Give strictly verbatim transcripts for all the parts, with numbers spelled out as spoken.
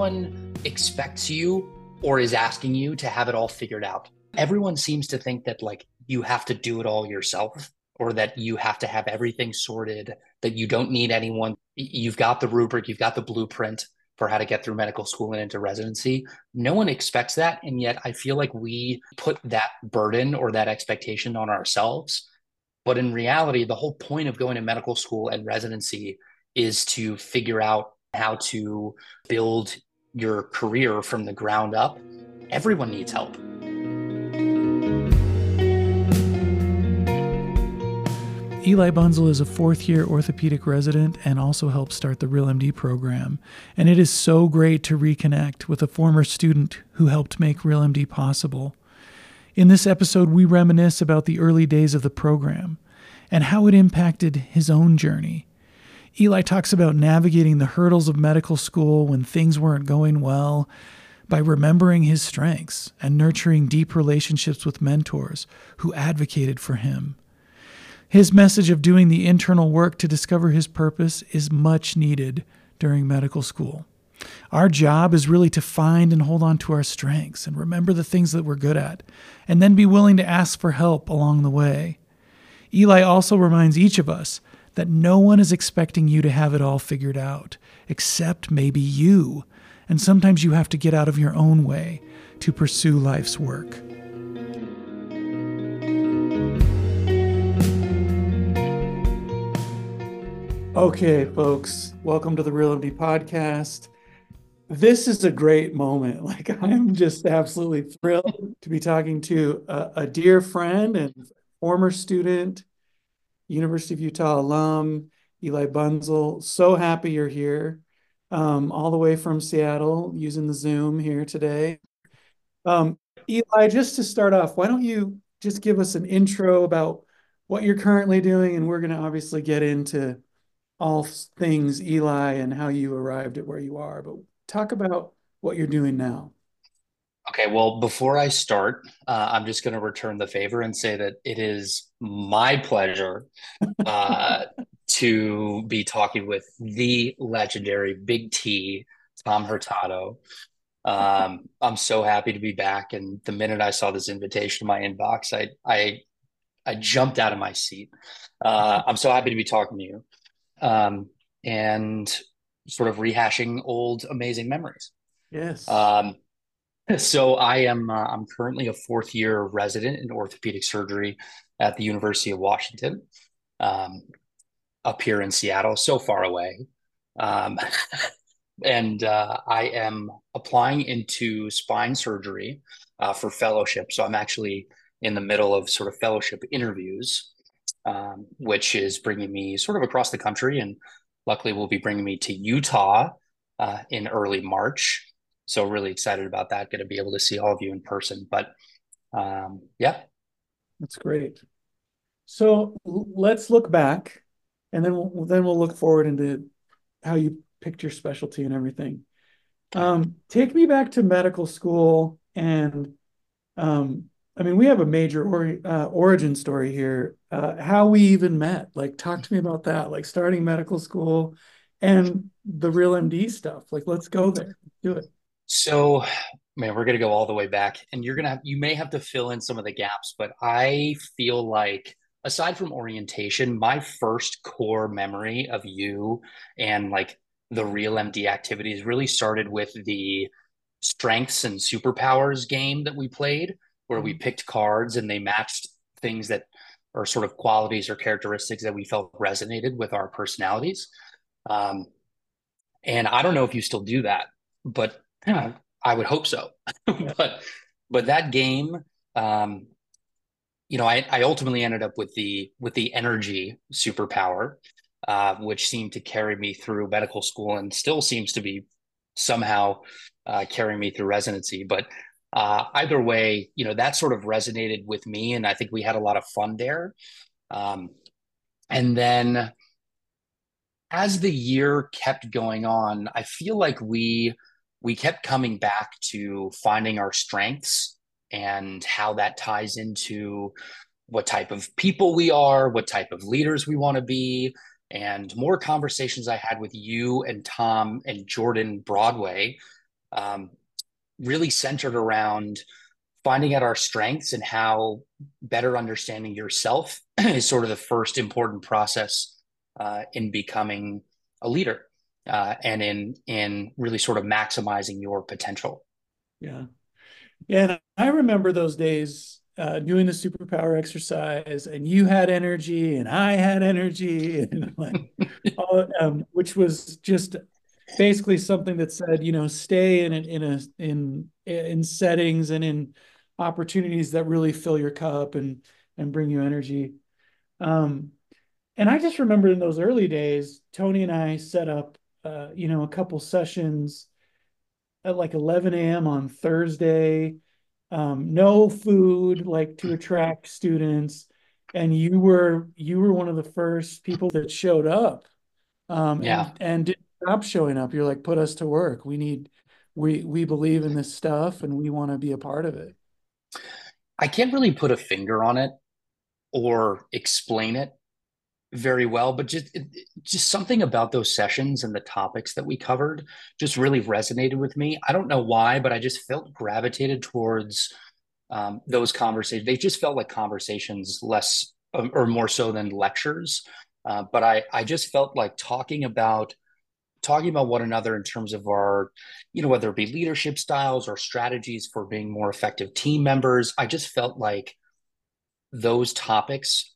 one expects you or is asking you to have it all figured out. Everyone seems to think that like you have to do it all yourself or that you have to have everything sorted, that you don't need anyone. You've got the rubric, you've got the blueprint for how to get through medical school and into residency. No one expects that. And yet I feel like we put that burden or that expectation on ourselves. But in reality, the whole point of going to medical school and residency is to figure out how to build your career from the ground up. Everyone needs help. Eli Bunzel is a fourth-year orthopedic resident and also helped start the RealMD program. And it is so great to reconnect with a former student who helped make RealMD possible. In this episode, we reminisce about the early days of the program and how it impacted his own journey. Eli talks about navigating the hurdles of medical school when things weren't going well by remembering his strengths and nurturing deep relationships with mentors who advocated for him. His message of doing the internal work to discover his purpose is much needed during medical school. Our job is really to find and hold on to our strengths and remember the things that we're good at, and then be willing to ask for help along the way. Eli also reminds each of us that no one is expecting you to have it all figured out, except maybe you. And sometimes you have to get out of your own way to pursue life's work. Okay, folks, welcome to the RealMD podcast. This is a great moment. Like, I'm just absolutely thrilled to be talking to a, a dear friend and former student, University of Utah alum, Eli Bunzel. So happy you're here, um, all the way from Seattle, using the Zoom here today. Um, Eli, just to start off, why don't you just give us an intro about what you're currently doing, and we're going to obviously get into all things Eli and how you arrived at where you are, but talk about what you're doing now. Okay, well, before I start, uh, I'm just going to return the favor and say that it is my pleasure uh, to be talking with the legendary Big T, Tom Hurtado. Um, I'm so happy to be back, and the minute I saw this invitation in my inbox, I I I jumped out of my seat. Uh, I'm so happy to be talking to you. Um, and sort of rehashing old amazing memories. Yes. Um, so I am uh, I'm currently a fourth year resident in orthopedic surgery at the University of Washington, um, up here in Seattle, so far away. Um, and uh, I am applying into spine surgery uh, for fellowship. So I'm actually in the middle of sort of fellowship interviews, um, which is bringing me sort of across the country, and luckily will be bringing me to Utah uh, in early March. So really excited about that. Going to be able to see all of you in person. But um, yeah, that's great. So let's look back, and then we'll, then we'll look forward into how you picked your specialty and everything. Um, take me back to medical school, and um, I mean, we have a major or, uh, origin story here. Uh, how we even met. Like, talk to me about that. Like starting medical school and the RealMD stuff. Like, let's go there. Do it. So, man, we're gonna go all the way back, and you're gonna have, you may have to fill in some of the gaps, but I feel like aside from orientation, my first core memory of you and like the RealMD activities really started with the strengths and superpowers game that we played, where we picked cards and they matched things that are sort of qualities or characteristics that we felt resonated with our personalities. Um, and I don't know if you still do that, but yeah, I would hope so. Yeah. but but that game, um, you know, I, I ultimately ended up with the with the energy superpower, uh, which seemed to carry me through medical school and still seems to be somehow uh, carrying me through residency. But uh, either way, you know, that sort of resonated with me, and I think we had a lot of fun there. Um, and then as the year kept going on, I feel like we we kept coming back to finding our strengths and how that ties into what type of people we are, what type of leaders we want to be, and more conversations I had with you and Tom and Jordan Broadway um, really centered around finding out our strengths and how better understanding yourself is sort of the first important process uh, in becoming a leader uh, and in in really sort of maximizing your potential. Yeah. Yeah, and I remember those days uh, doing the superpower exercise, and you had energy, and I had energy, and like, all, um, which was just basically something that said, you know, stay in a, in a in in settings and in opportunities that really fill your cup and and bring you energy. Um, and I just remember in those early days, Tony and I set up, uh, you know, a couple sessions at like eleven a m on Thursday, um, no food, like to attract students. And you were you were one of the first people that showed up, um, Yeah, and and didn't stop showing up. You're like, put us to work. We need we we believe in this stuff and we want to be a part of it. I can't really put a finger on it or explain it very well, but just just something about those sessions and the topics that we covered just really resonated with me. I don't know why, but I just felt gravitated towards um, those conversations. They just felt like conversations less um, or more so than lectures. Uh, but I I just felt like talking about talking about one another in terms of our, you know, whether it be leadership styles or strategies for being more effective team members. I just felt like those topics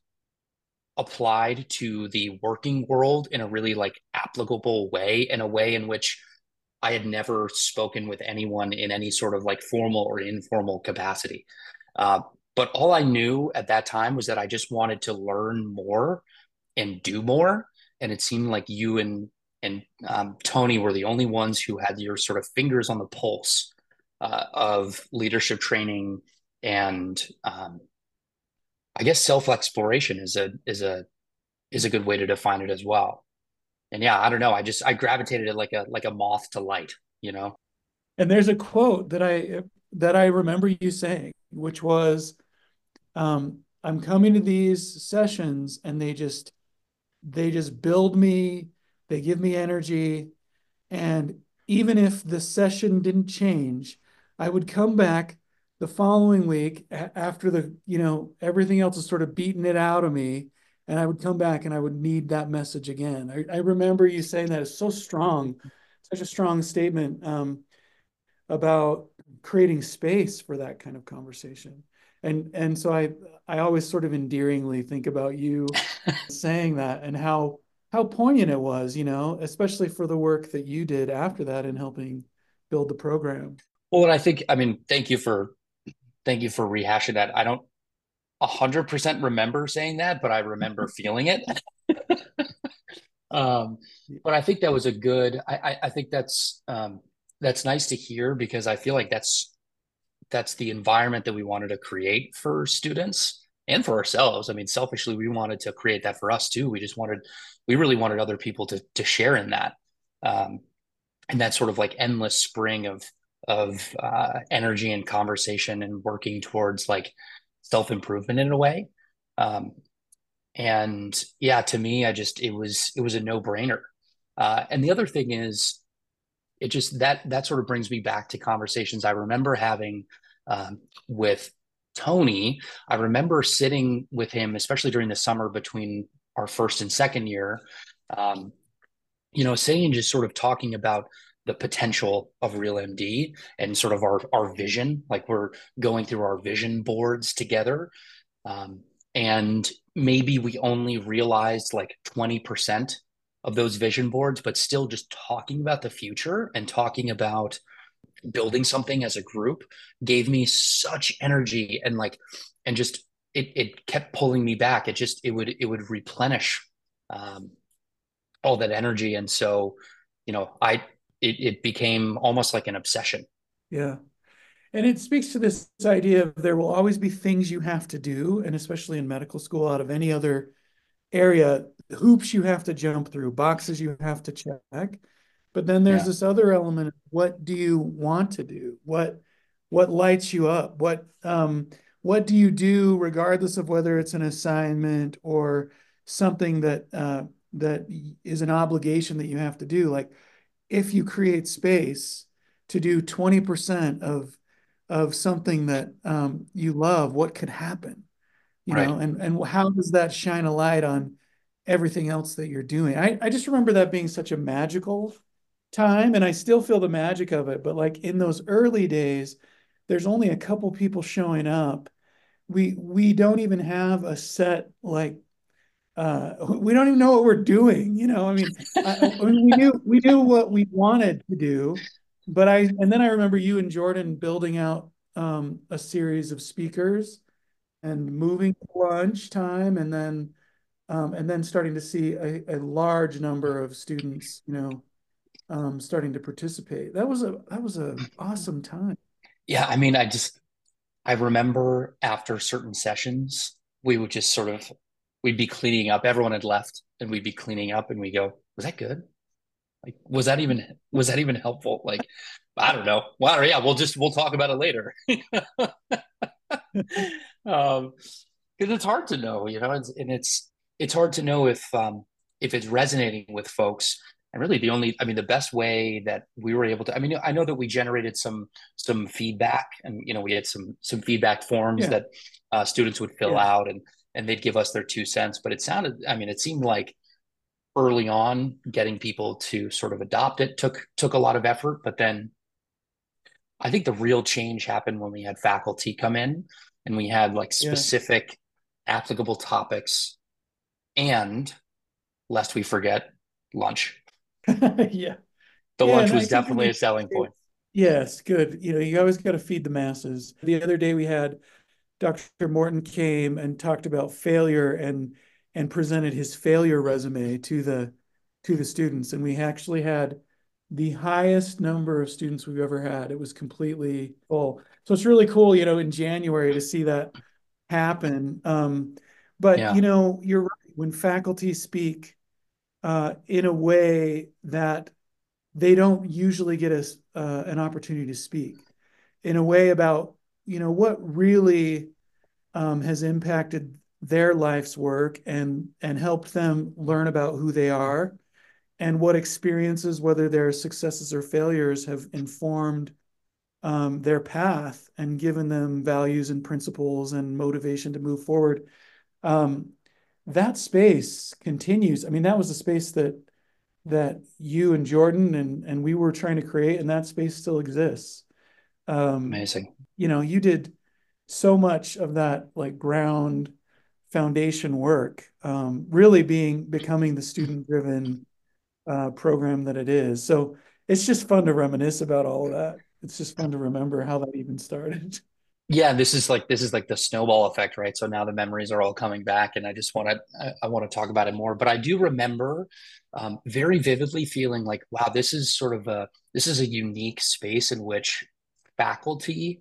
applied to the working world in a really like applicable way, in a way in which I had never spoken with anyone in any sort of like formal or informal capacity. Uh, but all I knew at that time was that I just wanted to learn more and do more. And it seemed like you and and um, Tony were the only ones who had your sort of fingers on the pulse uh, of leadership training and um, I guess self exploration is a is a is a good way to define it as well. And yeah, I don't know. I just I gravitated it like a like a moth to light, you know? And there's a quote that I that I remember you saying, which was, um, "I'm coming to these sessions, and they just they just build me, they give me energy, and even if the session didn't change, I would come back the following week after the, you know, everything else is sort of beating it out of me. And I would come back and I would need that message again." I, I remember you saying that. It's so strong, such a strong statement, um, about creating space for that kind of conversation. And and so I I always sort of endearingly think about you saying that and how how poignant it was, you know, especially for the work that you did after that in helping build the program. Well, and I think I mean, thank you for thank you for rehashing that. I don't a hundred percent remember saying that, but I remember feeling it. Um, but I think that was a good. I, I, I think that's um, that's nice to hear because I feel like that's that's the environment that we wanted to create for students and for ourselves. I mean, selfishly, we wanted to create that for us too. We just wanted, we really wanted other people to to share in that, um, and that sort of like endless spring of of uh, energy and conversation and working towards like self improvement in a way. Um, and yeah, to me, I just it was it was a no brainer. Uh, and the other thing is, it just that that sort of brings me back to conversations I remember having um, with Tony. I remember sitting with him, especially during the summer between our first and second year, um, you know, sitting and just sort of talking about the potential of Real M D and sort of our our vision, like we're going through our vision boards together. Um, and maybe we only realized like twenty percent of those vision boards, but still just talking about the future and talking about building something as a group gave me such energy and like, and just, it, it kept pulling me back. It just, it would, it would replenish um, all that energy. And so, you know, I, it, it became almost like an obsession. Yeah. And it speaks to this idea of there will always be things you have to do, and especially in medical school, out of any other area, hoops you have to jump through, boxes you have to check. But then there's Yeah. this other element of what do you want to do? What what lights you up? What um what do you do regardless of whether it's an assignment or something that uh, that is an obligation that you have to do? Like if you create space, to do twenty percent of of something that um, you love, what could happen? You Right. know, and and how does that shine a light on everything else that you're doing? I, I just remember that being such a magical time, and I still feel the magic of it. But like in those early days, there's only a couple people showing up. We we don't even have a set like uh we don't even know what we're doing, you know. I mean, I, I mean we knew we knew what we wanted to do, but I and then I remember you and Jordan building out um a series of speakers and moving to lunchtime, and then um, and then starting to see a, a large number of students, you know, um, starting to participate. That was a that was a awesome time. Yeah, I mean, I just I remember after certain sessions, we would just sort of we'd be cleaning up. Everyone had left, and we'd be cleaning up, and we go, "Was that good? Like, was that even was that even helpful?" Like, I don't know. Well, yeah, we'll just we'll talk about it later. Um, because it's hard to know, you know, and, and it's it's hard to know if um if it's resonating with folks. And really, the only, I mean, the best way that we were able to, I mean, I know that we generated some some feedback, and you know, we had some some feedback forms Yeah, that uh, students would fill yeah, out, and and they'd give us their two cents. But it sounded, I mean, it seemed like early on, getting people to sort of adopt it took took a lot of effort. But then I think the real change happened when we had faculty come in and we had like yeah, specific applicable topics, and lest we forget, lunch. yeah, The yeah. lunch And I was think when definitely you a selling point. yes, good. You know, you always got to feed the masses. The other day we had doctor Morton came and talked about failure and and presented his failure resume to the to the students, and we actually had the highest number of students we've ever had. It was completely full. So it's really cool, you know, in January to see that happen. Um, but you Yeah, know, you're right. When faculty speak uh, in a way that they don't usually get us uh, an opportunity to speak, in a way about, you know, what really um, has impacted their life's work and and helped them learn about who they are, and what experiences, whether they're successes or failures, have informed um, their path and given them values and principles and motivation to move forward. Um, that space continues. I mean, that was the space that that you and Jordan and and we were trying to create, and that space still exists. Um, amazing. you know, you did so much of that like ground foundation work, um, really being becoming the student driven uh, program that it is. So it's just fun to reminisce about all of that. It's just fun to remember how that even started. Yeah, this is like this is like the snowball effect, right? So now the memories are all coming back, and I just want to I, I want to talk about it more. But I do remember um, very vividly feeling like, wow, this is sort of a this is a unique space in which faculty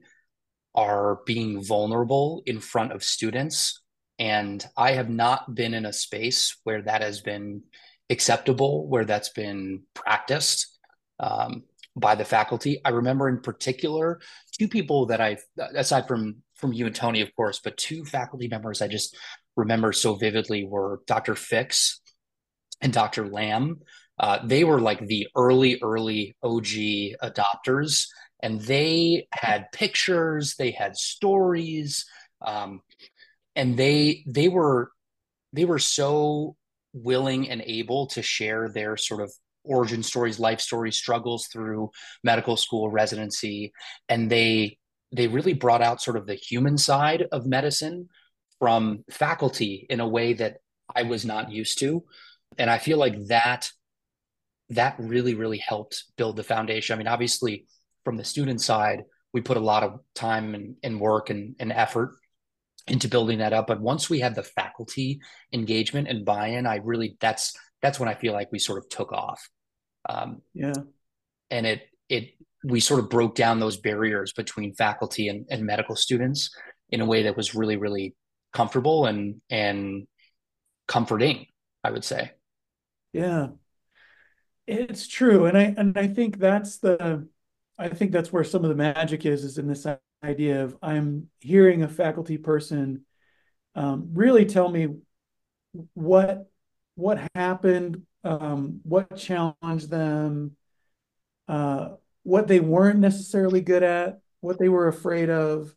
are being vulnerable in front of students. And I have not been in a space where that has been acceptable, where that's been practiced um, by the faculty. I remember in particular two people that I, aside from from you and Tony, of course, but two faculty members I just remember so vividly were doctor Fix and doctor Lamb. Uh, they were like the early, early O G adopters, and they had pictures, they had stories, um, and they they were they were so willing and able to share their sort of origin stories, life stories, struggles through medical school residency, and they they really brought out sort of the human side of medicine from faculty in a way that I was not used to. And I feel like that that really, really helped build the foundation. I mean, obviously, from the student side, we put a lot of time and, and work and, and effort into building that up. But once we had the faculty engagement and buy-in, I really that's that's when I feel like we sort of took off. Um, Yeah. and it it we sort of broke down those barriers between faculty and, and medical students in a way that was really, really comfortable and and comforting, I would say. Yeah. It's true. And I and I think that's the I think that's where some of the magic is, is in this idea of I'm hearing a faculty person um, really tell me what what happened, um, what challenged them, uh, what they weren't necessarily good at, what they were afraid of,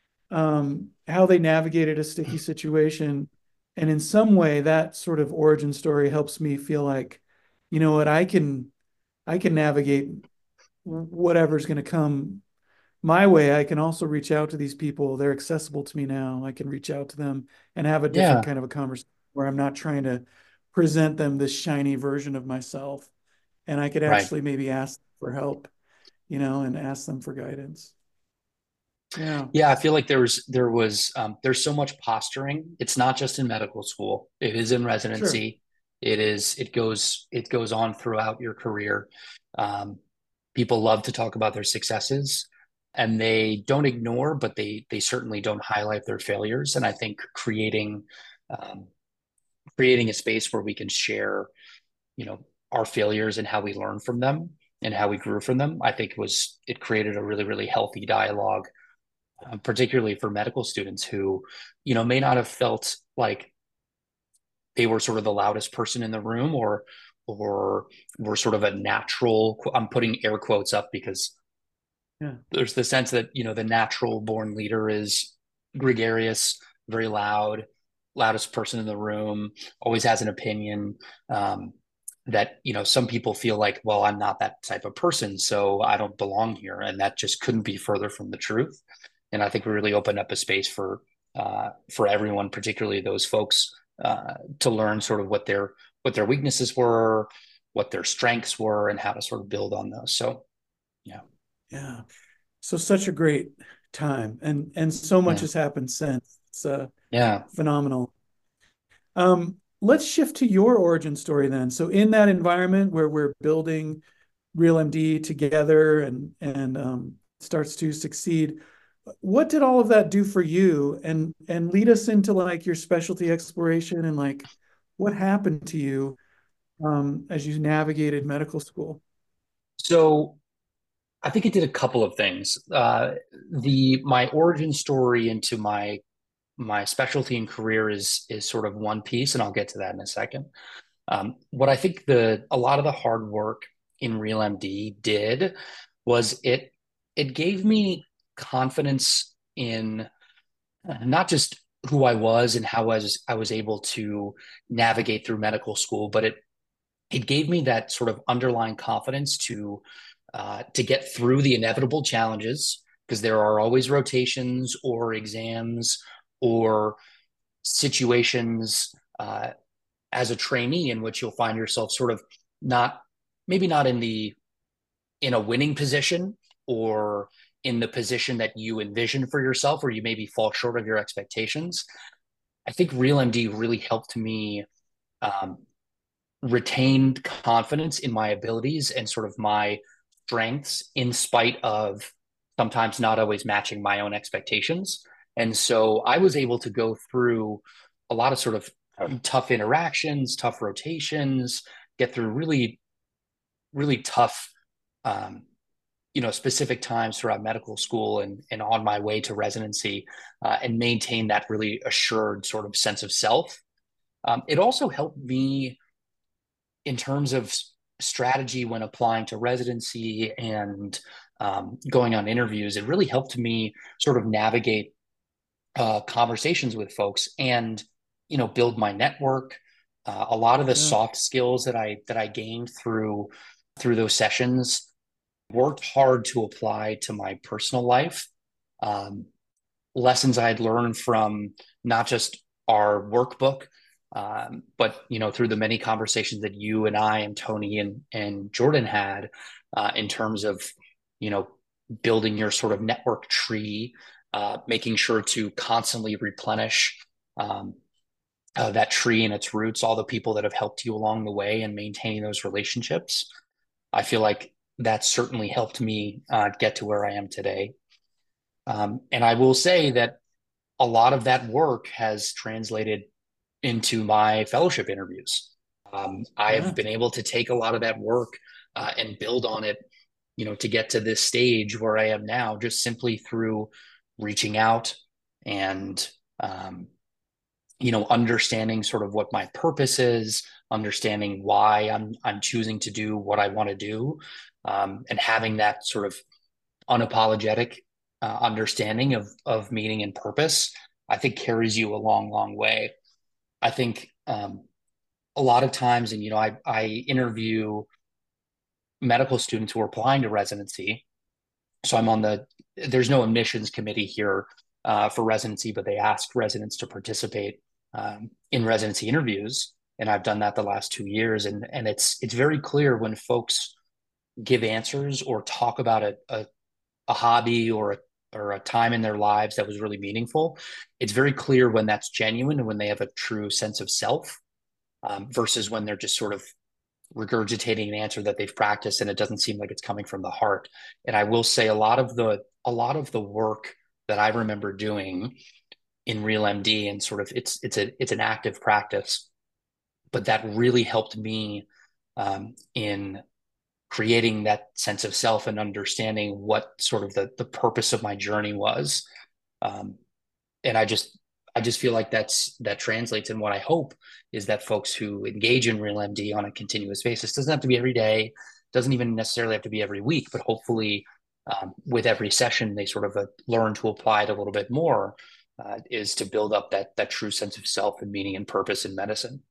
um, how they navigated a sticky situation. And in some way, that sort of origin story helps me feel like, you know what, I can I can navigate whatever's going to come my way. I can also reach out to these people. They're accessible to me now. I can reach out to them and have a different Yeah, kind of a conversation where I'm not trying to present them this shiny version of myself. And I could right. actually maybe ask for help, you know, and ask them for guidance. Yeah, Yeah, I feel like there was there was um, there's so much posturing. It's not just in medical school. It is in sure. residency. It is it goes it goes on throughout your career. Um, People love to talk about their successes, and they don't ignore, but they they certainly don't highlight their failures. And I think creating um, creating a space where we can share, you know, our failures and how we learn from them and how we grew from them, I think was it created a really really healthy dialogue, um, particularly for medical students who, you know, may not have felt like they were sort of the loudest person in the room, or or were sort of a natural. I'm putting air quotes up because Yeah. there's the sense that, you know, the natural born leader is gregarious, very loud, loudest person in the room, always has an opinion. Um, that, you know, some people feel like, well, I'm not that type of person, so I don't belong here, and that just couldn't be further from the truth. And I think we really opened up a space for uh, for everyone, particularly those folks, uh, to learn sort of what their what their weaknesses were, what their strengths were, and how to sort of build on those. So yeah, Yeah. So such a great time, and and so much yeah, has happened since. It's uh, yeah. phenomenal. Um, let's shift to your origin story then. So in that environment where we're building Real M D together and and um, starts to succeed, what did all of that do for you? And and lead us into like your specialty exploration and like what happened to you um, as you navigated medical school. So I think it did a couple of things. Uh, the my origin story into my my specialty and career is is sort of one piece, and I'll get to that in a second. Um, what I think the a lot of the hard work in Real M D did was it it gave me confidence in not just who I was and how I was I was able to navigate through medical school, but it it gave me that sort of underlying confidence to uh, to get through the inevitable challenges, because there are always rotations or exams or situations uh, as a trainee in which you'll find yourself sort of not maybe not in the in a winning position, or in the position that you envision for yourself, or you maybe fall short of your expectations. I think Real M D really helped me um, retained confidence in my abilities and sort of my strengths, in spite of sometimes not always matching my own expectations. And so I was able to go through a lot of sort of tough interactions, tough rotations, get through really, really tough, um, you know, specific times throughout medical school and, and on my way to residency, uh, and maintain that really assured sort of sense of self. Um, it also helped me in terms of strategy when applying to residency and um, going on interviews. It really helped me sort of navigate uh, conversations with folks and, you know, build my network. Uh, a lot of the Yeah. soft skills that I that I gained through through those sessions worked hard to apply to my personal life. Um, Lessons I had learned from not just our workbook, um, but, you know, through the many conversations that you and I and Tony and and Jordan had, uh, in terms of, you know, building your sort of network tree, uh, making sure to constantly replenish um, uh, that tree and its roots, all the people that have helped you along the way, and maintaining those relationships. I feel like that certainly helped me uh, get to where I am today. Um, and I will say that a lot of that work has translated into my fellowship interviews. Um, I have Yeah. been able to take a lot of that work uh, and build on it, you know, to get to this stage where I am now, just simply through reaching out and, um, you know, understanding sort of what my purpose is, understanding why I'm I'm choosing to do what I want to do, um, and having that sort of unapologetic uh, understanding of of meaning and purpose, I think carries you a long, long way. I think um, a lot of times, and you know, I I interview medical students who are applying to residency. So I'm on the there's no admissions committee here uh, for residency, but they ask residents to participate um, in residency interviews, and I've done that the last two years, and and it's it's very clear when folks give answers or talk about a a, a hobby or a or a time in their lives that was really meaningful. It's very clear when that's genuine and when they have a true sense of self, um, versus when they're just sort of regurgitating an answer that they've practiced and it doesn't seem like it's coming from the heart. And I will say a lot of the a lot of the work that I remember doing in Real M D, and sort of it's it's a it's an active practice, but that really helped me um, in creating that sense of self and understanding what sort of the the purpose of my journey was. Um, and I just I just feel like that's that translates. And what I hope is that folks who engage in Real M D on a continuous basis, doesn't have to be every day, doesn't even necessarily have to be every week, but hopefully um, with every session they sort of uh, learn to apply it a little bit more, uh, is to build up that that true sense of self and meaning and purpose in medicine.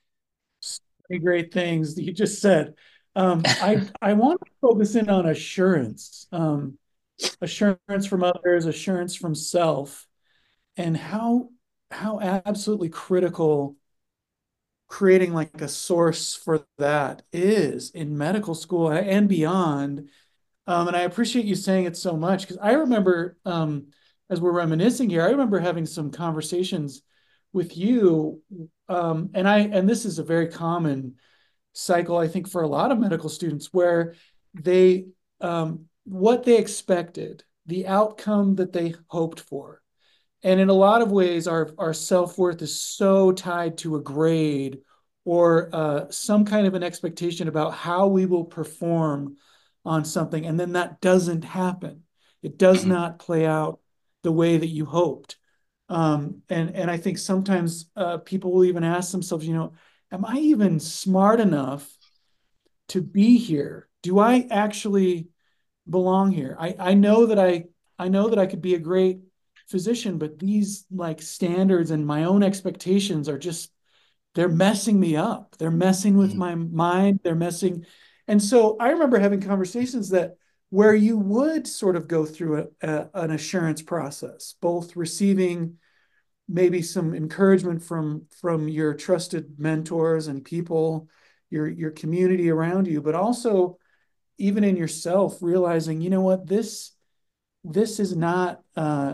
Many great things that you just said. Um, I I want to focus in on assurance, um, assurance from others, assurance from self, and how how absolutely critical creating like a source for that is in medical school and beyond. Um, and I appreciate you saying it so much because I remember, um, as we're reminiscing here, I remember having some conversations with you, um, and I and this is a very common cycle, I think, for a lot of medical students where they um, what they expected, the outcome that they hoped for. And in a lot of ways, our, our self-worth is so tied to a grade or uh, some kind of an expectation about how we will perform on something. And then that doesn't happen. It does Mhm. not play out the way that you hoped. Um, and, and I think sometimes uh, people will even ask themselves, you know, am I even smart enough to be here? Do I actually belong here? I, I know that I I know that I could be a great physician, but these like standards and my own expectations are just they're messing me up. They're messing with Mhm. my mind. They're messing. And so I remember having conversations that where you would sort of go through a, a, an assurance process, both receiving maybe some encouragement from from your trusted mentors and people, your your community around you, but also even in yourself realizing, you know what, this this is not uh,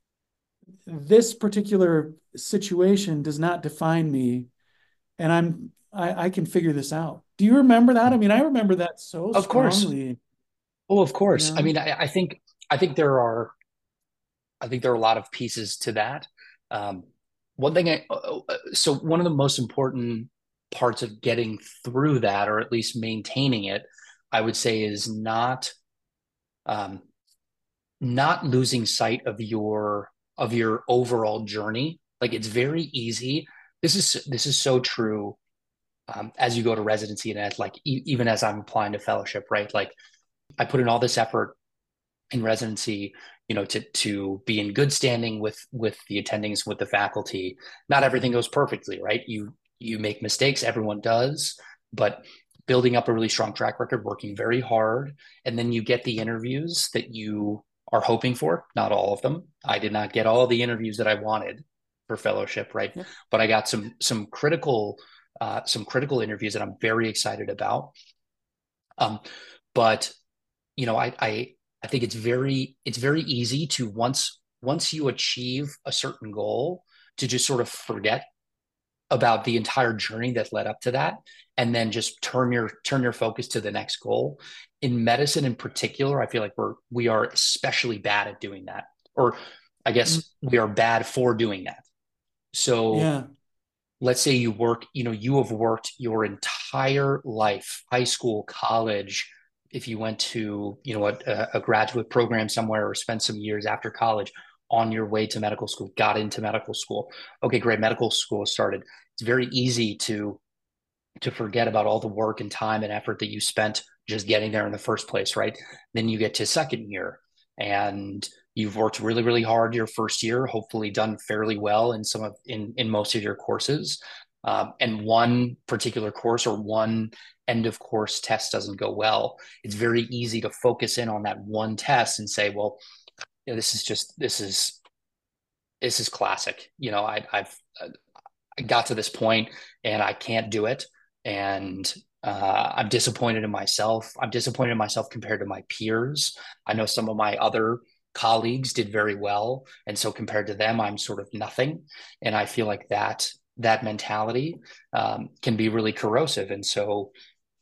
this particular situation does not define me, and I'm I, I can figure this out. Do you remember that? I mean, I remember that so Of course. strongly. Oh, of You course. I know, mean, I, I think I think there are I think there are a lot of pieces to that. Um, one thing I uh, uh, so one of the most important parts of getting through that, or at least maintaining it, I would say, is not um, not losing sight of your of your overall journey. Like it's very easy. This is this is so true, um, as you go to residency and as like e- even as I'm applying to fellowship, right? Like I put in all this effort in residency, you know, to to be in good standing with with the attendings, with the faculty. Not everything goes perfectly, right? You you make mistakes, everyone does, but building up a really strong track record, working very hard, and then you get the interviews that you are hoping for. Not all of them. I did not get all the interviews that I wanted for fellowship, right? yeah. But I got some some critical uh, some critical interviews that I'm very excited about. Um, but you know, I, I I think it's very it's very easy to once once you achieve a certain goal to just sort of forget about the entire journey that led up to that, and then just turn your turn your focus to the next goal. In medicine in particular, I feel like we're we are especially bad at doing that, or I Mm, guess we are bad for doing that. So yeah. let's say you work, you know, you have worked your entire life, high school, college, if you went to, you know, a, a graduate program somewhere or spent some years after college, on your way to medical school, got into medical school. Okay, great. Medical school started. It's very easy to to forget about all the work and time and effort that you spent just getting there in the first place, right? Then you get to second year and you've worked really, really hard your first year, hopefully done fairly well in some of in in most of your courses. Um, and one particular course or one end of course test doesn't go well. It's very easy to focus in on that one test and say, well, you know, this is just this is this is classic. You know, I, I've I got to this point and I can't do it. And uh, I'm disappointed in myself. I'm disappointed in myself compared to my peers. I know some of my other colleagues did very well. And so compared to them, I'm sort of nothing. And I feel like that that mentality um, can be really corrosive. And so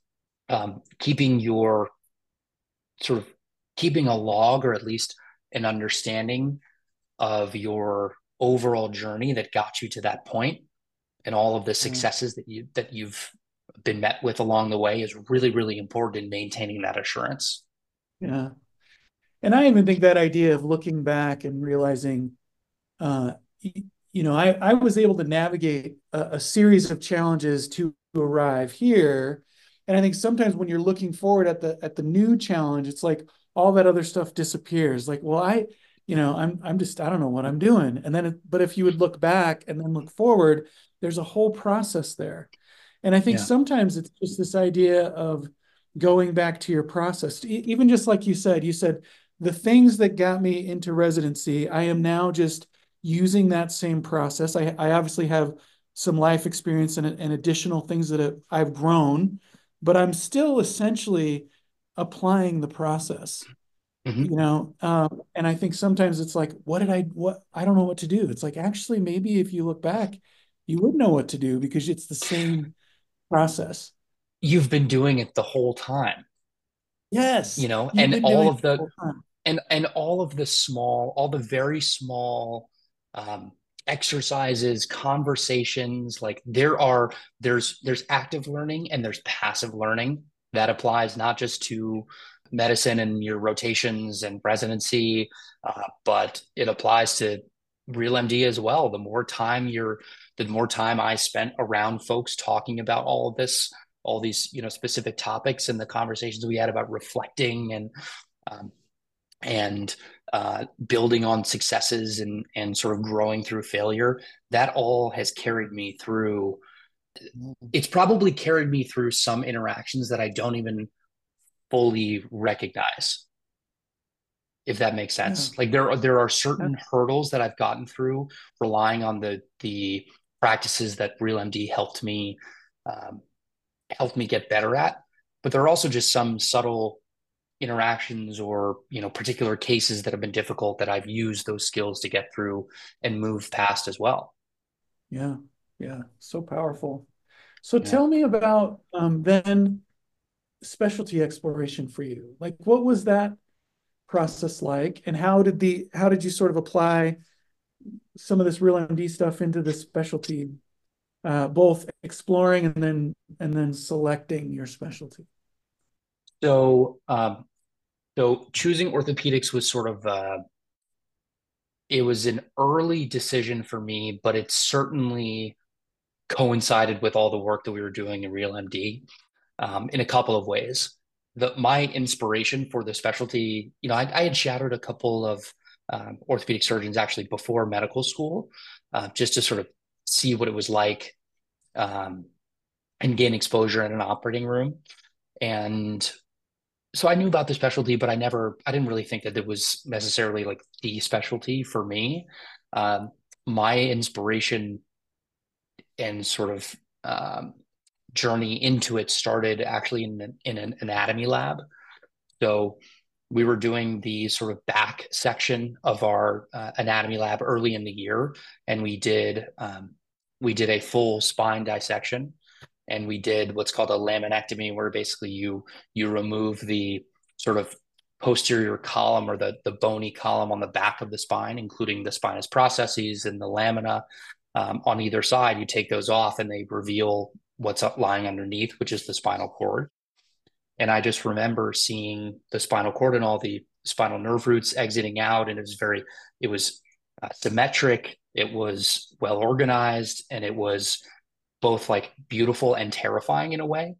um, keeping your sort of keeping a log or at least an understanding of your overall journey that got you to that point and all of the Yeah. successes that you that you've been met with along the way is really, really important in maintaining that assurance. Yeah. And I even think that idea of looking back and realizing, uh, you know, I, I was able to navigate a, a series of challenges to arrive here. And I think sometimes when you're looking forward at the at the new challenge, it's like all that other stuff disappears. Like, well, I, you know, I'm I'm just I don't know what I'm doing. And then, it, but if you would look back and then look forward, there's a whole process there. And I think Yeah. sometimes it's just this idea of going back to your process. E- Even just like you said, you said the things that got me into residency, I am now just using that same process. I, I obviously have some life experience and, and additional things that have, I've grown, but I'm still essentially applying the process, you Mm-hmm. know? Um, and I think sometimes it's like, what did I, what, I don't know what to do. It's like, actually, maybe if you look back, you would know what to do because it's the same process. You've been doing it the whole time, you Yes, know, you've and been all doing it of the the whole time. and and all of the small, all the very small um, exercises, conversations, like there are there's there's active learning and there's passive learning that applies not just to medicine and your rotations and residency, uh, but it applies to real M D as well. The more time you're, the more time I spent around folks talking about all of this, all these you know specific topics and the conversations we had about reflecting and um, and uh, building on successes and and sort of growing through failure, that all has carried me through. It's probably carried me through some interactions that I don't even fully recognize, if that makes Yeah. sense. Like there are there are certain hurdles that I've gotten through relying on the the practices that RealMD helped me um, helped me get better at, but there are also just some subtle interactions or you know particular cases that have been difficult that I've used those skills to get through and move past as well. Yeah. Yeah. So powerful. So Yeah. tell me about um, then specialty exploration for you. Like, what was that process like, and how did the how did you sort of apply some of this real M D stuff into the specialty, uh, both exploring and then and then selecting your specialty? So um, so choosing orthopedics was sort of uh, it was an early decision for me, but it certainly coincided with all the work that we were doing in Real M D um, in a couple of ways. The my inspiration for the specialty, you know, I, I had shadowed a couple of um, orthopedic surgeons actually before medical school, uh, just to sort of see what it was like um, and gain exposure in an operating room. And so I knew about the specialty, but I never, I didn't really think that it was necessarily like the specialty for me. Um, my inspiration and sort of um, journey into it started actually in, in an anatomy lab. So we were doing the sort of back section of our uh, anatomy lab early in the year, and we did um, we did a full spine dissection, and we did what's called a laminectomy, where basically you you remove the sort of posterior column or the the bony column on the back of the spine, including the spinous processes and the lamina um, on either side. You take those off, and they reveal what's up lying underneath, which is the spinal cord. And I just remember seeing the spinal cord and all the spinal nerve roots exiting out. And it was very, it was uh, symmetric, it was well organized, and it was both like beautiful and terrifying in a way.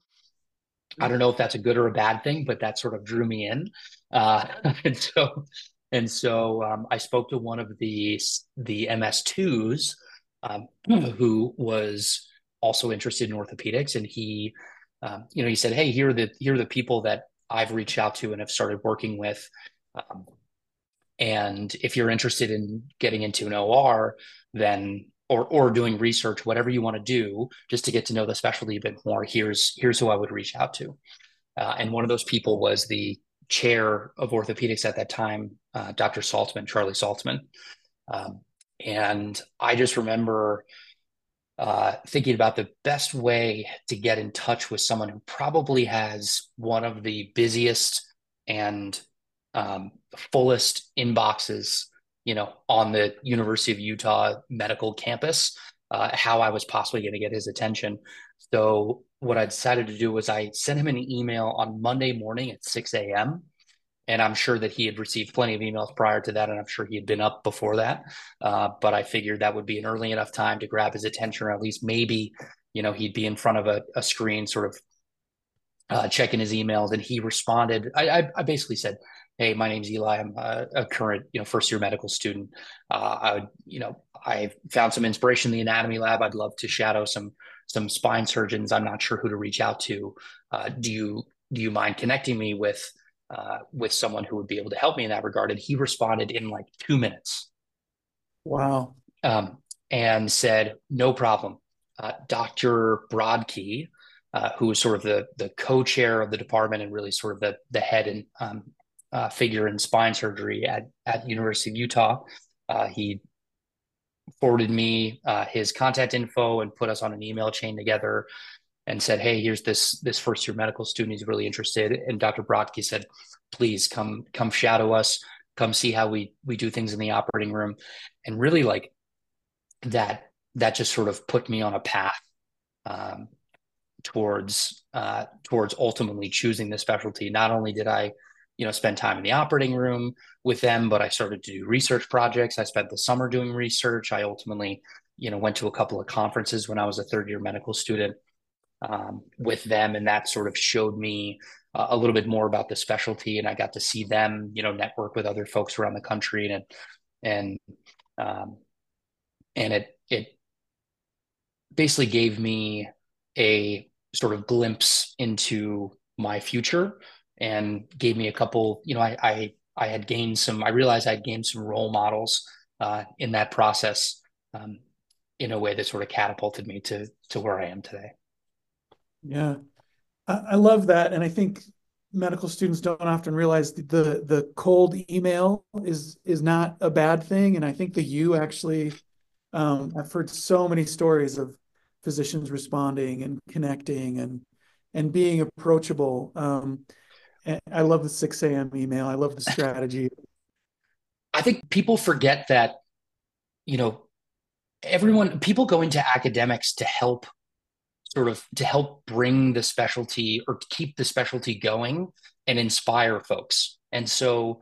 I don't know if that's a good or a bad thing, but that sort of drew me in. Uh, and so, and so um, I spoke to one of the the M S twos um, who was also interested in orthopedics, and he, um, you know, he said, "Hey, here are the here are the people that I've reached out to and have started working with. Um, and if you're interested in getting into an O R, then or or doing research, whatever you want to do, just to get to know the specialty a bit more, here's here's who I would reach out to." Uh, and one of those people was the chair of orthopedics at that time, uh, Doctor Saltzman, Charlie Saltzman. Um, and I just remember uh, thinking about the best way to get in touch with someone who probably has one of the busiest and um, fullest inboxes, you know, on the University of Utah medical campus, uh, how I was possibly going to get his attention. So what I decided to do was I sent him an email on Monday morning at six a m. And I'm sure that he had received plenty of emails prior to that, and I'm sure he had been up before that. Uh, but I figured that would be an early enough time to grab his attention, or at least maybe, you know, he'd be in front of a, a screen, sort of uh, checking his emails. And he responded. I, I, I basically said, "Hey, my name's Eli. I'm a, a current, you know, first year medical student. Uh, I, you know, I found some inspiration in the anatomy lab. I'd love to shadow some some spine surgeons. I'm not sure who to reach out to. Uh, do you do you mind connecting me with?" Uh, with someone who would be able to help me in that regard. And he responded in like two minutes. Wow. Um, and said, "No problem." Uh, Doctor Brodkey, uh, who was sort of the, the co-chair of the department and really sort of the, the head and um, uh, figure in spine surgery at, at University of Utah, uh, he forwarded me uh, his contact info and put us on an email chain together and said, "Hey, here's this this first year medical student. He's really interested." And Doctor Brodkey said, "Please come come shadow us, come see how we we do things in the operating room." And really, like that that just sort of put me on a path um, towards uh, towards ultimately choosing the specialty. Not only did I, you know, spend time in the operating room with them, but I started to do research projects. I spent the summer doing research. I ultimately, you know, went to a couple of conferences when I was a third year medical student um, with them, and that sort of showed me uh, a little bit more about the specialty. And I got to see them, you know, network with other folks around the country, and and um, and it it basically gave me a sort of glimpse into my future, and gave me a couple. You know, I I, I had gained some. I realized I'd gained some role models uh, in that process. Um, in a way that sort of catapulted me to to where I am today. Yeah. I, I love that. And I think medical students don't often realize the the cold email is is not a bad thing. And I think the you actually, um, I've heard so many stories of physicians responding and connecting and and being approachable. Um, and I love the six a m email. I love the strategy. I think people forget that, you know, everyone, people go into academics to help sort of to help bring the specialty or keep the specialty going and inspire folks. And so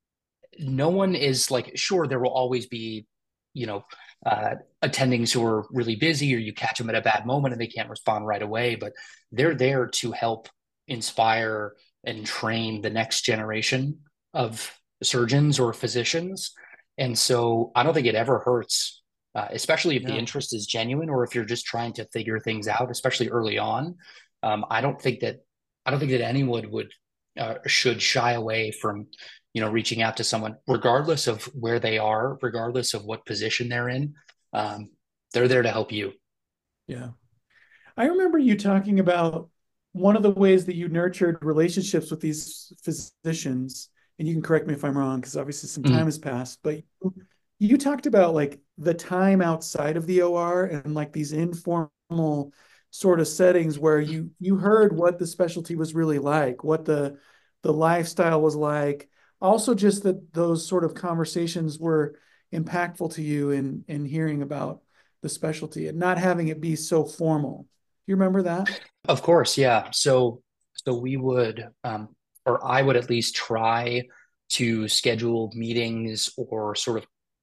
no one is like, sure, there will always be, you know, uh, attendings who are really busy, or you catch them at a bad moment and they can't respond right away, but they're there to help inspire and train the next generation of surgeons or physicians. And so I don't think it ever hurts, uh, especially if the Yeah. interest is genuine, or if you're just trying to figure things out, especially early on. Um, I don't think that I don't think that anyone would uh, should shy away from, you know, reaching out to someone, regardless of where they are, regardless of what position they're in. Um, they're there to help you. Yeah. I remember you talking about one of the ways that you nurtured relationships with these physicians, and you can correct me if I'm wrong, because obviously some time Mm. has passed, but you, you talked about like the time outside of the O R and like these informal sort of settings where you you heard what the specialty was really like, what the the lifestyle was like. Also, just that those sort of conversations were impactful to you in in hearing about the specialty and not having it be so formal. You remember that? Of course, yeah. So, so we would, um, or I would at least try to schedule meetings or sort of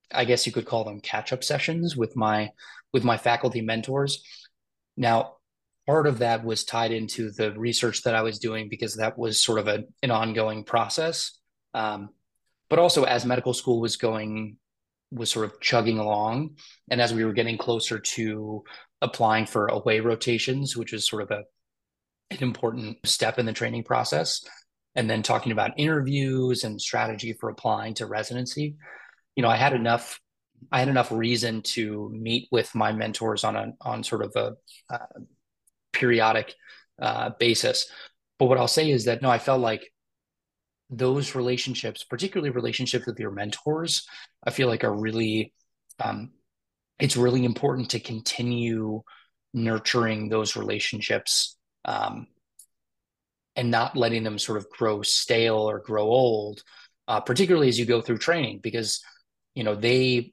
I guess you could call them catch-up sessions with my with my faculty mentors. Now, part of that was tied into the research that I was doing because that was sort of a, an ongoing process. Um, but also as medical school was going, was sort of chugging along, and as we were getting closer to applying for away rotations, which is sort of a, an important step in the training process, and then talking about interviews and strategy for applying to residency, you know, I had enough I had enough reason to meet with my mentors on a on sort of a uh, periodic uh, basis. But what I'll say is that no, I felt like those relationships, particularly relationships with your mentors, I feel like are really um, it's really important to continue nurturing those relationships, um, and not letting them sort of grow stale or grow old, uh, particularly as you go through training, because you know they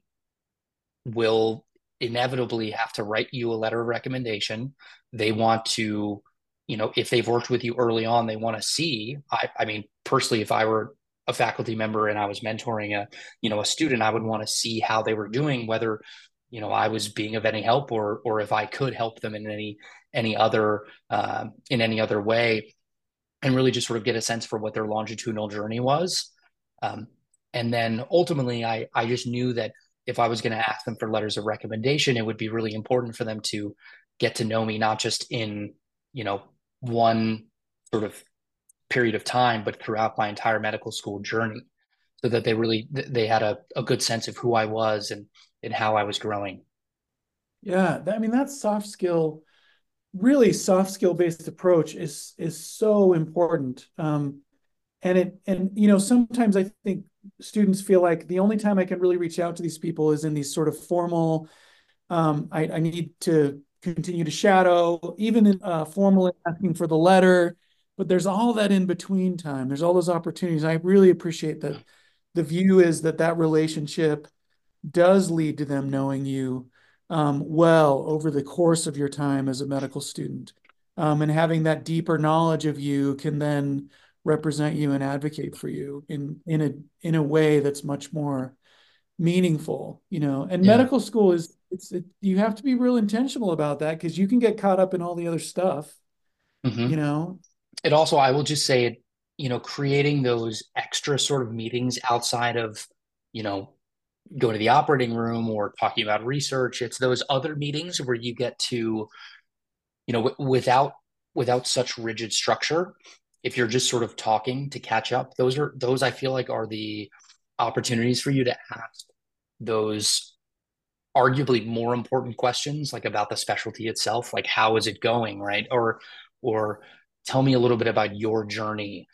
will inevitably have to write you a letter of recommendation. They want to, you know, if they've worked with you early on, they want to see. I, I mean, personally, if I were a faculty member and I was mentoring a, you know, a student, I would want to see how they were doing, whether, you know, I was being of any help or or if I could help them in any any other uh, in any other way, and really just sort of get a sense for what their longitudinal journey was. Um, and then ultimately, I I just knew that if I was going to ask them for letters of recommendation, it would be really important for them to get to know me, not just in, you know, one sort of period of time, but throughout my entire medical school journey, so that they really they had a, a good sense of who I was and and how I was growing. Yeah, that, I mean, that soft skill, really soft skill based approach is is so important. Um, and it and you know sometimes I think students feel like the only time I can really reach out to these people is in these sort of formal. Um, I, I need to continue to shadow, even in uh, formally asking for the letter. But there's all that in between time. There's all those opportunities. I really appreciate that. The view is that that relationship does lead to them knowing you um, well over the course of your time as a medical student. Um, and having that deeper knowledge of you can then represent you and advocate for you in in a in a way that's much more meaningful, you know. And Yeah. medical school is it's it, you have to be real intentional about that because you can get caught up in all the other stuff, you Mm-hmm. know. It also, I will just say it, you know, creating those extra sort of meetings outside of, you know, going to the operating room or talking about research. It's those other meetings where you get to, you know, w- without without such rigid structure, if you're just sort of talking to catch up, those are those I feel like are the opportunities for you to ask those arguably more important questions, like about the specialty itself, like how is it going, right? Or or tell me a little bit about your journey,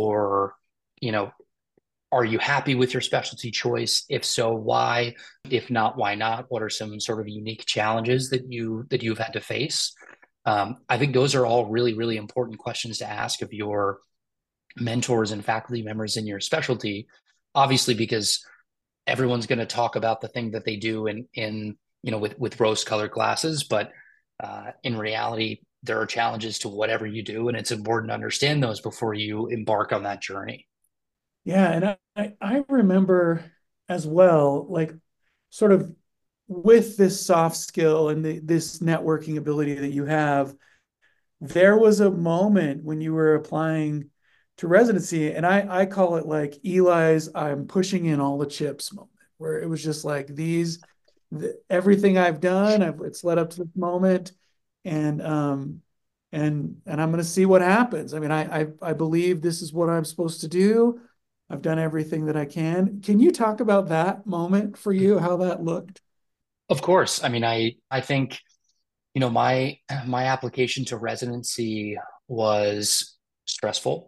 or you know, are you happy with your specialty choice? If so, why? If not, why not? What are some sort of unique challenges that you that you've had to face? Um, I think those are all really, really important questions to ask of your mentors and faculty members in your specialty. Obviously, because everyone's going to talk about the thing that they do in in you know with with rose colored glasses, but uh, in reality, there are challenges to whatever you do, and it's important to understand those before you embark on that journey. Yeah, and I I I remember as well, like sort of with this soft skill and the, this networking ability that you have, there was a moment when you were applying to residency, and I I call it like Eli's "I'm pushing in all the chips" moment, where it was just like these, the, everything I've done, I've, it's led up to this moment, and um and and I'm going to see what happens. I mean, I, I I believe this is what I'm supposed to do. I've done everything that I can. Can you talk about that moment for you, how that looked? Of course, I mean, I I think you know my my application to residency was stressful.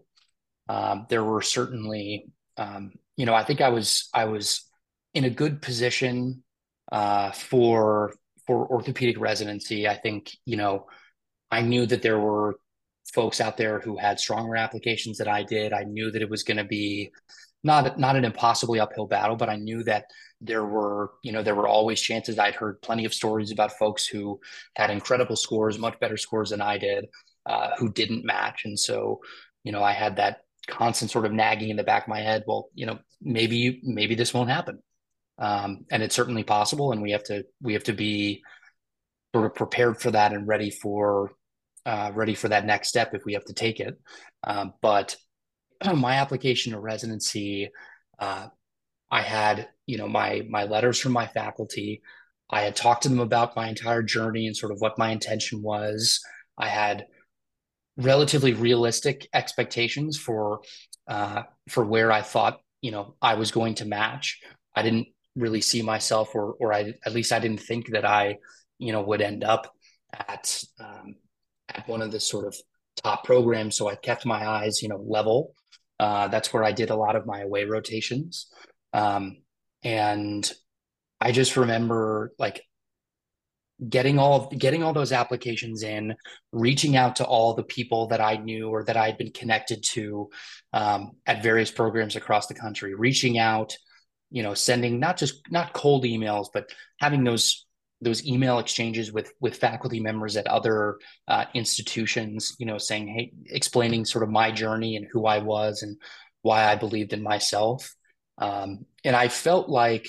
Um, there were certainly, um, you know, I think I was I was in a good position uh, for for orthopedic residency. I think, you know, I knew that there were folks out there who had stronger applications than I did. I knew that it was going to be not not an impossibly uphill battle, but I knew that there were, you know, there were always chances. I'd heard plenty of stories about folks who had incredible scores, much better scores than I did, uh, who didn't match. And so, you know, I had that constant sort of nagging in the back of my head. Well, you know, maybe maybe this won't happen. Um, and it's certainly possible, and we have to we have to be sort of prepared for that and ready for uh, ready for that next step if we have to take it. Um, but my application to residency, uh, I had, you know, my my letters from my faculty. I had talked to them about my entire journey and sort of what my intention was. I had relatively realistic expectations for uh, for where I thought, you know, I was going to match. I didn't really see myself, or or I at least I didn't think that I, you know, would end up at um, at one of the sort of top programs. So I kept my eyes, you know, level. Uh, that's where I did a lot of my away rotations. Um, and I just remember like getting all getting all those applications in, reaching out to all the people that I knew or that I had been connected to um, at various programs across the country, reaching out, you know, sending not just not cold emails, but having those those email exchanges with with faculty members at other uh, institutions, you know, saying, hey, explaining sort of my journey and who I was and why I believed in myself. Um, and I felt like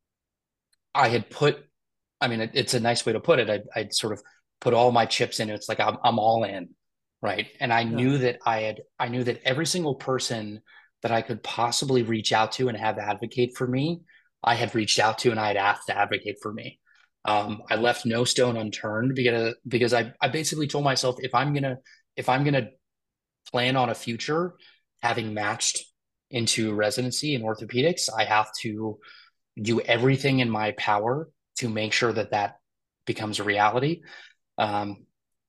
I had put, I mean, it, it's a nice way to put it. I'd, I'd sort of put all my chips in. It's like I'm, I'm all in, right? And I Yeah. knew that I had, I knew that every single person that I could possibly reach out to and have advocate for me, I had reached out to and I had asked to advocate for me. Um, I left no stone unturned because because I, I basically told myself if I'm gonna if I'm gonna plan on a future having matched into residency in orthopedics, I have to do everything in my power to make sure that that becomes a reality. Um,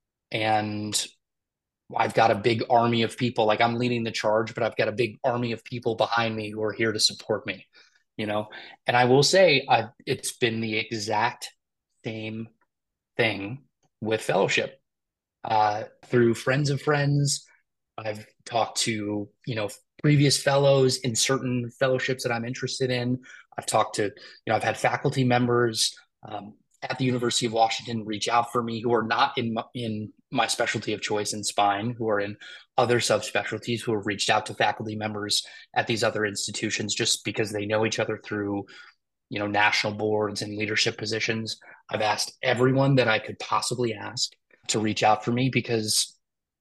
and I've got a big army of people, like I'm leading the charge, but I've got a big army of people behind me who are here to support me, you know? And I will say I've, it's been the exact same thing with fellowship. Uh, through friends of friends, I've talked to, you know, previous fellows in certain fellowships that I'm interested in. I've talked to, you know, I've had faculty members um, at the University of Washington reach out for me who are not in my, in my specialty of choice in spine, who are in other subspecialties, who have reached out to faculty members at these other institutions just because they know each other through, you know, national boards and leadership positions. I've asked everyone that I could possibly ask to reach out for me because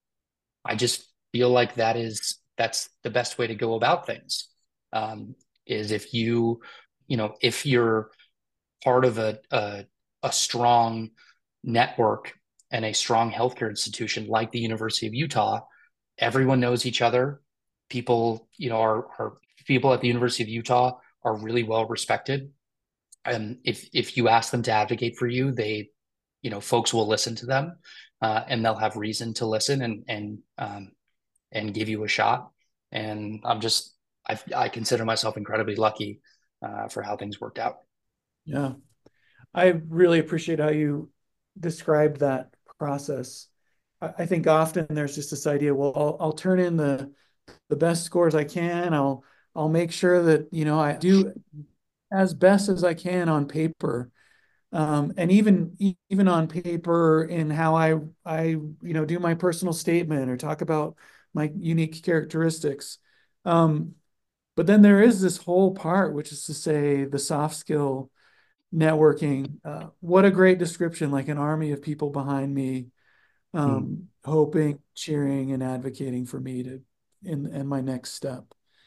I just feel like that is that's the best way to go about things. Um, is if you, you know, if you're part of a, a a strong network and a strong healthcare institution like the University of Utah, everyone knows each other. People, you know, are, are people at the University of Utah are really well respected. And if if you ask them to advocate for you, they, you know, folks will listen to them, uh, and they'll have reason to listen and and um, and give you a shot. And I'm just, I, I consider myself incredibly lucky uh, for how things worked out. Yeah. I really appreciate how you described that process. I, I think often there's just this idea, well, I'll, I'll turn in the the best scores I can. I'll I'll make sure that, you know, I do as best as I can on paper. Um, and even even on paper in how I I you know do my personal statement or talk about my unique characteristics. Um, but then there is this whole part, which is to say the soft skill networking. Uh, what a great description, like an army of people behind me, Mm. um, hoping, cheering, and advocating for me to in in my next step.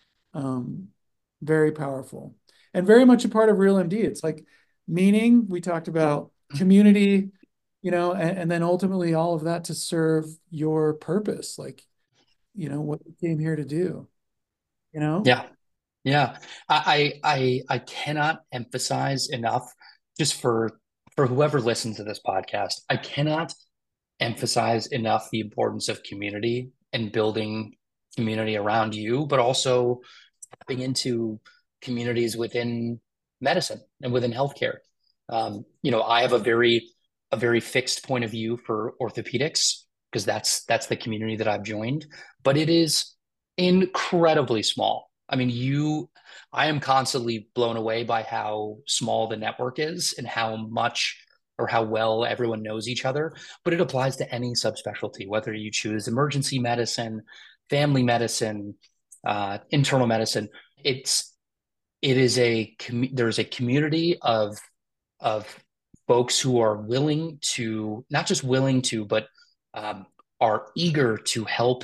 Um, Very powerful and very much a part of Real M D. It's like meaning, we talked about community, you know, and, and then ultimately all of that to serve your purpose, like, you know, what you came here to do, you know? Yeah. Yeah. I, I, I cannot emphasize enough just for, for whoever listens to this podcast, I cannot emphasize enough the importance of community and building community around you, but also tapping into communities within medicine and within healthcare. Um, you know, I have a very a very fixed point of view for orthopedics because that's that's the community that I've joined, but it is incredibly small. I mean, you, I am constantly blown away by how small the network is and how much or how well everyone knows each other. But it applies to any subspecialty, whether you choose emergency medicine, family medicine, uh, internal medicine. It's it is a there's a community of of folks who are willing to, not just willing to, but um, are eager to help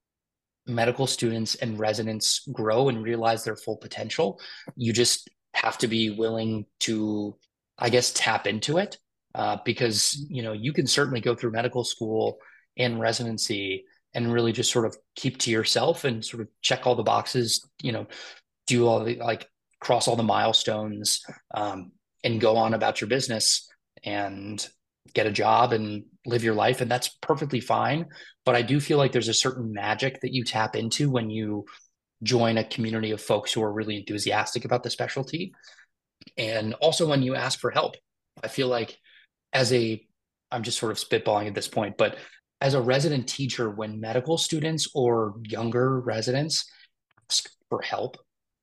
medical students and residents grow and realize their full potential. You just have to be willing to, I guess, tap into it, uh, because you know you can certainly go through medical school and residency and really just sort of keep to yourself and sort of check all the boxes, you know, do all the like cross all the milestones, um, and go on about your business and get a job and live your life, and that's perfectly fine. But I do feel like there's a certain magic that you tap into when you join a community of folks who are really enthusiastic about the specialty, and also when you ask for help. I feel like as a I'm just sort of spitballing at this point, but as a resident teacher, when medical students or younger residents ask for help,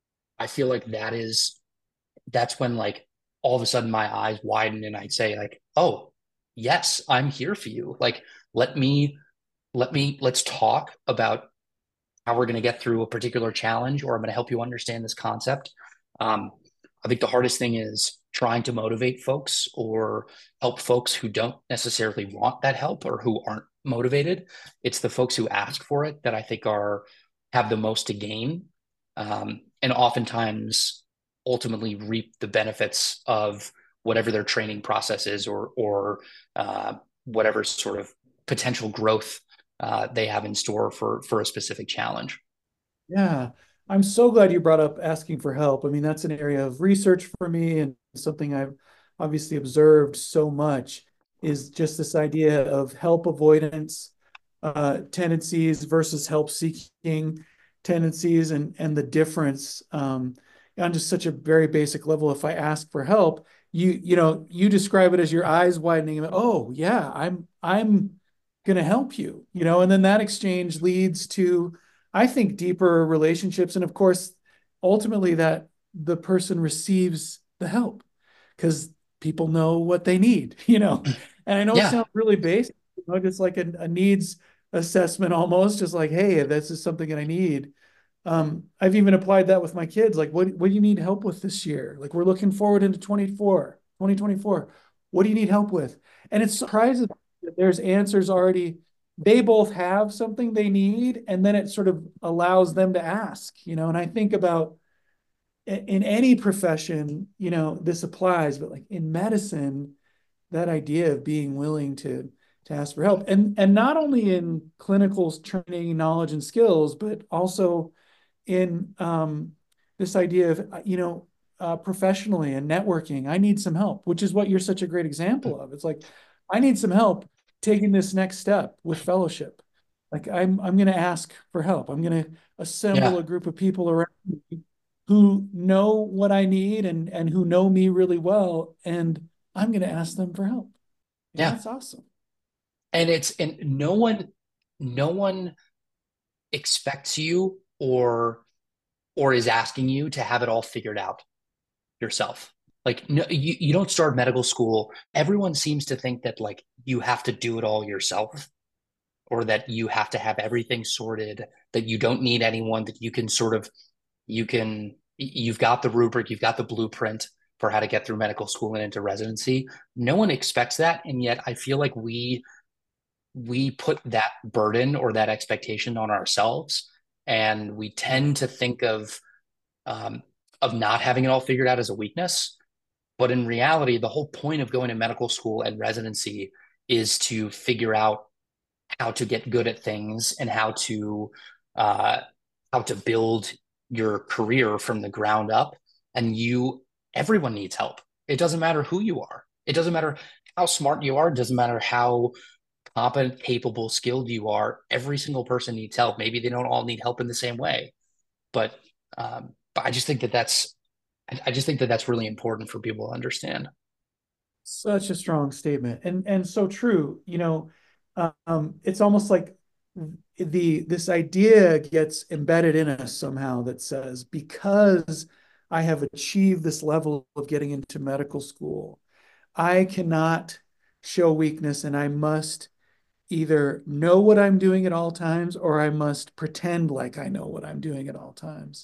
I feel like that is that's when like all of a sudden my eyes widen and I'd say like, oh, yes, I'm here for you. Like, let me let me let's talk about how we're going to get through a particular challenge, or I'm going to help you understand this concept. Um, I think the hardest thing is trying to motivate folks or help folks who don't necessarily want that help or who aren't motivated. It's the folks who ask for it that I think are have the most to gain, um, and oftentimes ultimately reap the benefits of whatever their training process is, or or uh, whatever sort of potential growth uh, they have in store for for a specific challenge. Yeah, I'm so glad you brought up asking for help. I mean, that's an area of research for me and something I've obviously observed so much is just this idea of help avoidance uh, tendencies versus help seeking tendencies, and and the difference um, on just such a very basic level. If I ask for help, you you know you describe it as your eyes widening. And, oh yeah, I'm I'm going to help you, you know, and then that exchange leads to, I think, deeper relationships. And of course, ultimately, that the person receives the help because people know what they need, you know. And I know it Yeah, sounds really basic, you know, just like a, a needs assessment almost, just like, hey, this is something that I need. Um, I've even applied that with my kids. Like, what, what do you need help with this year? Like, we're looking forward into twenty-four, twenty twenty-four. What do you need help with? And it's surprising that there's answers already. They both have something they need, and then it sort of allows them to ask, you know. And I think about in any profession, you know, this applies, but like in medicine, that idea of being willing to to ask for help, and and not only in clinical training, knowledge, and skills, but also in um, this idea of, you know, uh, professionally and networking. I need some help, which is what you're such a great example of. It's like, I need some help taking this next step with fellowship. Like, I'm I'm going to ask for help. I'm going to assemble yeah, a group of people around me who know what I need, and and who know me really well, and I'm going to ask them for help. You know, yeah. that's awesome. And it's and no one no one expects you or or is asking you to have it all figured out yourself. Like, no, you, you don't start medical school. Everyone seems to think that like you have to do it all yourself, or that you have to have everything sorted, that you don't need anyone, that you can sort of you can you've got the rubric, you've got the blueprint for how to get through medical school and into residency. No one expects that, and yet I feel like we we put that burden or that expectation on ourselves, and we tend to think of um, of not having it all figured out as a weakness. But in reality, the whole point of going to medical school and residency is to figure out how to get good at things and how to uh, how to build your career from the ground up. And you, everyone needs help. It doesn't matter who you are. It doesn't matter how smart you are. It doesn't matter how competent, capable, skilled you are. Every single person needs help. Maybe they don't all need help in the same way, but um, but I just think that that's I just think that that's really important for people to understand. Such a strong statement, and and so true. You know, um, it's almost like the this idea gets embedded in us somehow that says, because I have achieved this level of getting into medical school, I cannot show weakness, and I must either know what I'm doing at all times, or I must pretend like I know what I'm doing at all times.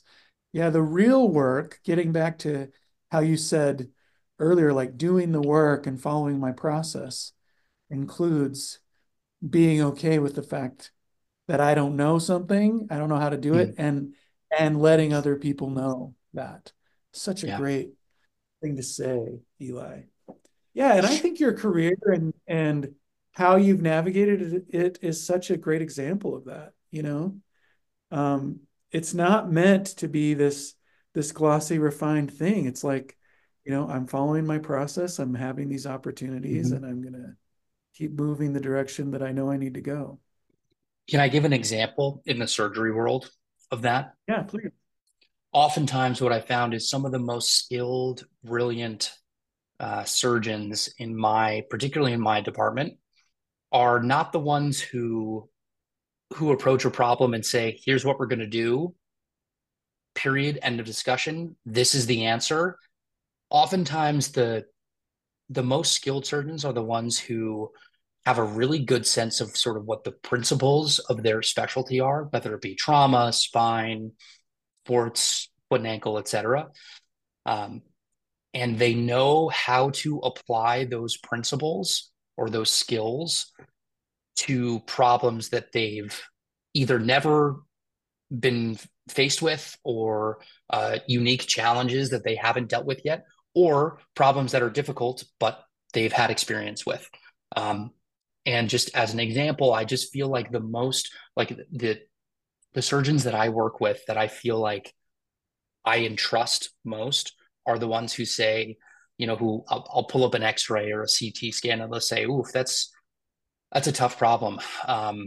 Yeah, the real work, getting back to how you said earlier, like doing the work and following my process includes being okay with the fact that I don't know something, I don't know how to do it, Mm, and and letting other people know that. Such a yeah. great thing to say, Eli. Yeah, and I think your career and and how you've navigated it, it is such a great example of that, you know? Um, it's not meant to be this this glossy, refined thing. It's like, you know, I'm following my process, I'm having these opportunities, Mhm. and I'm gonna keep moving the direction that I know I need to go. Can I give an example in the surgery world of that? Yeah, please. Oftentimes, what I found is some of the most skilled, brilliant uh, surgeons in my, particularly in my department, are not the ones who who approach a problem and say, "Here's what we're going to do." Period. End of discussion. This is the answer. Oftentimes, the the most skilled surgeons are the ones who have a really good sense of sort of what the principles of their specialty are, whether it be trauma, spine, sports, foot and ankle, et cetera. Um, and they know how to apply those principles or those skills to problems that they've either never been faced with or uh, unique challenges that they haven't dealt with yet, or problems that are difficult but they've had experience with. Um, and just as an example, I just feel like the most like the the surgeons that I work with that I feel like I entrust most are the ones who say, you know, who I'll, I'll pull up an X-ray or a C T scan and they'll say, "Oof, that's that's a tough problem. Um,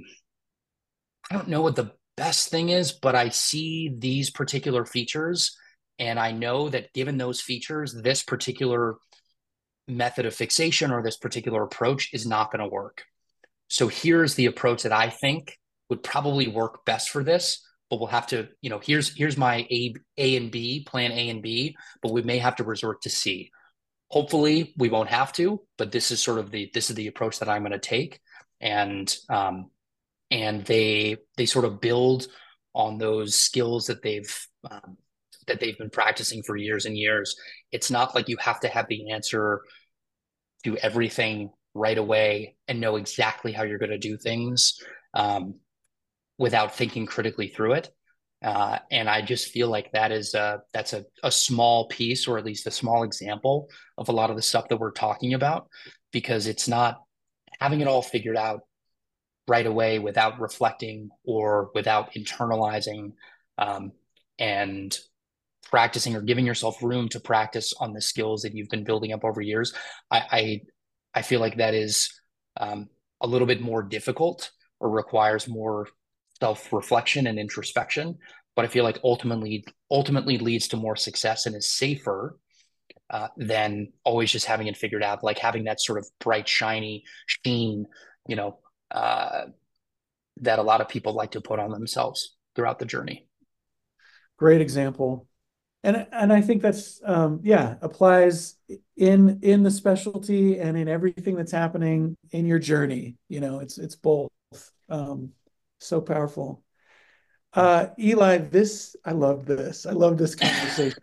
I don't know what the best thing is, but I see these particular features, and I know that given those features, this particular method of fixation or this particular approach is not going to work. So here's the approach that I think would probably work best for this, but we'll have to, you know, here's here's my A A and B, plan A and B, but we may have to resort to C. Hopefully we won't have to, but this is sort of the this is the approach that I'm going to take. And um, and they they sort of build on those skills that they've um, that they've been practicing for years and years. It's not like you have to have the answer to everything right away and know exactly how you're going to do things um, without thinking critically through it. Uh, and I just feel like that is a, that's a, a small piece, or at least a small example of a lot of the stuff that we're talking about, because it's not having it all figured out right away without reflecting or without internalizing um, and practicing or giving yourself room to practice on the skills that you've been building up over years. I I, I feel like that is um, a little bit more difficult or requires more self-reflection and introspection. But I feel like ultimately ultimately leads to more success and is safer uh, than always just having it figured out, like having that sort of bright, shiny sheen, you know, uh, that a lot of people like to put on themselves throughout the journey. Great example. And and I think that's um, yeah, applies in in the specialty and in everything that's happening in your journey. You know, it's it's both. Um, so powerful. Uh, Eli, this I love this. I love this conversation.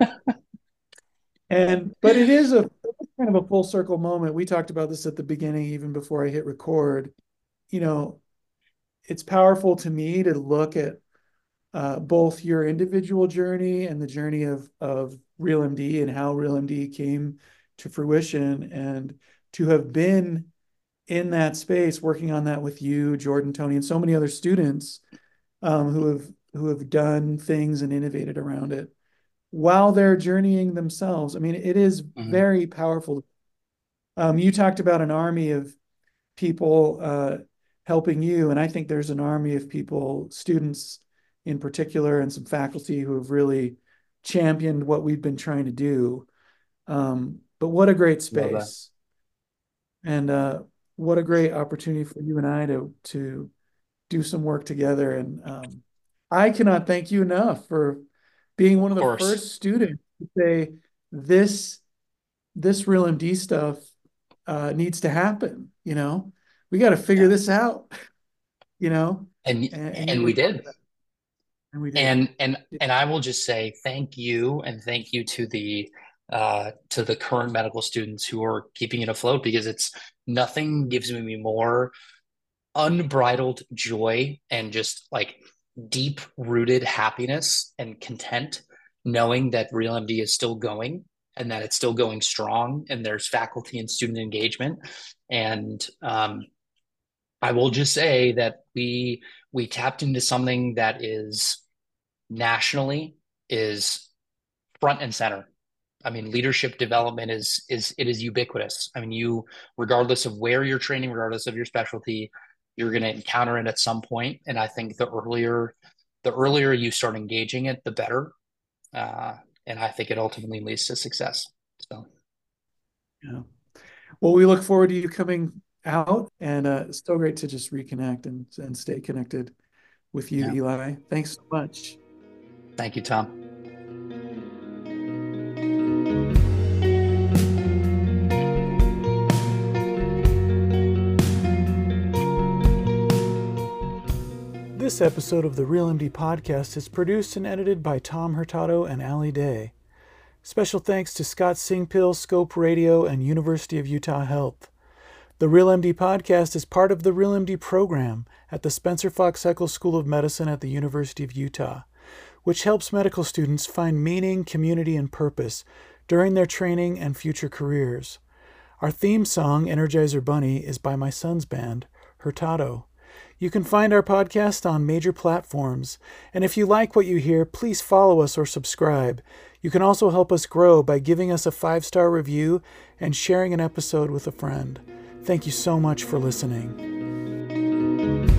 And but it is a kind of a full circle moment. We talked about this at the beginning, even before I hit record. You know, it's powerful to me to look at uh, both your individual journey and the journey of of RealMD and how RealMD came to fruition, and to have been in that space working on that with you, Jordan, Tony, and so many other students um, who have who have done things and innovated around it while they're journeying themselves. I mean, it is Mm-hmm. very powerful. Um, you talked about an army of people uh, helping you. And I think there's an army of people, students in particular, and some faculty who have really championed what we've been trying to do. Um, but what a great Love that. space. And uh, what a great opportunity for you and I to to do some work together. And um, I cannot thank you enough for being one Of of the course. first students to say this this real M D stuff uh, needs to happen. You know, we got to figure Yeah. this out. You know, And and, and you and were we part did. of that. And we did. And and and I will just say thank you and thank you to the uh, to the current medical students who are keeping it afloat, because it's nothing gives me more unbridled joy and just like deep rooted happiness and content knowing that RealMD is still going and that it's still going strong and there's faculty and student engagement. And um, I will just say that we we tapped into something that is nationally is front and center. I mean, leadership development is is it is ubiquitous. I mean, you, regardless of where you're training, regardless of your specialty, you're going to encounter it at some point. And I think the earlier the earlier you start engaging it, the better. Uh, and I think it ultimately leads to success. So, Yeah. Well, we look forward to you coming out, and uh, it's so great to just reconnect and, and stay connected with you, yeah. Eli. Thanks so much. Thank you, Tom. This episode of the RealMD podcast is produced and edited by Tom Hurtado and Ali Day. Special thanks to Scott Singpill, Scope Radio, and University of Utah Health. The RealMD podcast is part of the RealMD program at the Spencer Fox Heckle School of Medicine at the University of Utah, which helps medical students find meaning, community, and purpose during their training and future careers. Our theme song, Energizer Bunny, is by my son's band, Hurtado. You can find our podcast on major platforms, and if you like what you hear, please follow us or subscribe. You can also help us grow by giving us a five-star review and sharing an episode with a friend. Thank you so much for listening.